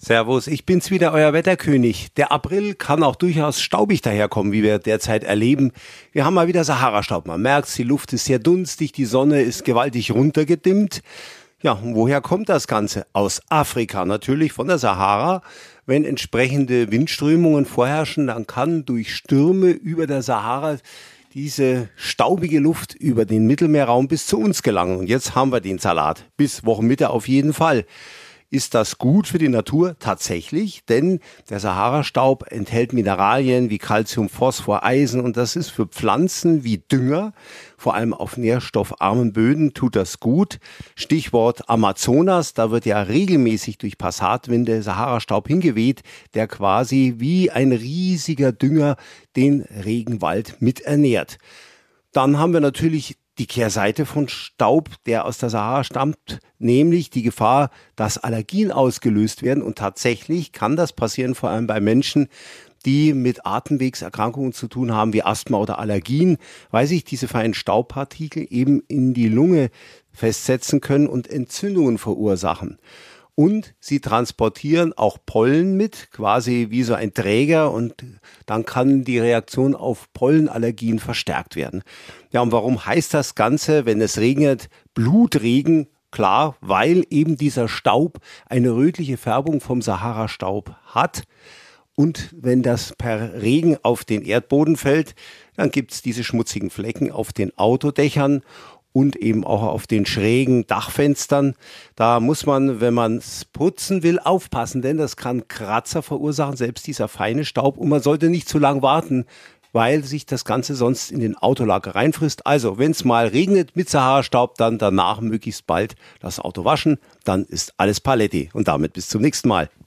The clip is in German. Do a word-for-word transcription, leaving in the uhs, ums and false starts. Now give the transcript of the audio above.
Servus, ich bin's wieder, euer Wetterkönig. Der April kann auch durchaus staubig daherkommen, wie wir derzeit erleben. Wir haben mal wieder Sahara-Staub. Man merkt's, die Luft ist sehr dunstig, die Sonne ist gewaltig runtergedimmt. Ja, und woher kommt das Ganze? Aus Afrika, natürlich von der Sahara. Wenn entsprechende Windströmungen vorherrschen, dann kann durch Stürme über der Sahara diese staubige Luft über den Mittelmeerraum bis zu uns gelangen. Und jetzt haben wir den Salat. Bis Wochenmitte auf jeden Fall. Ist das gut für die Natur? Tatsächlich, denn der Sahara-Staub enthält Mineralien wie Calcium, Phosphor, Eisen und das ist für Pflanzen wie Dünger, vor allem auf nährstoffarmen Böden, tut das gut. Stichwort Amazonas, da wird ja regelmäßig durch Passatwinde Sahara-Staub hingeweht, der quasi wie ein riesiger Dünger den Regenwald miternährt. Dann haben wir natürlich die Kehrseite von Staub, der aus der Sahara stammt, nämlich die Gefahr, dass Allergien ausgelöst werden. Und tatsächlich kann das passieren, vor allem bei Menschen, die mit Atemwegserkrankungen zu tun haben, wie Asthma oder Allergien, weil sich diese feinen Staubpartikel eben in die Lunge festsetzen können und Entzündungen verursachen. Und sie transportieren auch Pollen mit, quasi wie so ein Träger, und dann kann die Reaktion auf Pollenallergien verstärkt werden. Ja, und warum heißt das Ganze, wenn es regnet, Blutregen? Klar, weil eben dieser Staub eine rötliche Färbung vom Sahara-Staub hat. Und wenn das per Regen auf den Erdboden fällt, dann gibt's diese schmutzigen Flecken auf den Autodächern und eben auch auf den schrägen Dachfenstern. Da muss man, wenn man es putzen will, aufpassen, denn das kann Kratzer verursachen, selbst dieser feine Staub. Und man sollte nicht zu lang warten, weil sich das Ganze sonst in den Autolack reinfrisst. Also, wenn es mal regnet mit Sahara-Staub, dann danach möglichst bald das Auto waschen. Dann ist alles Paletti. Und damit bis zum nächsten Mal.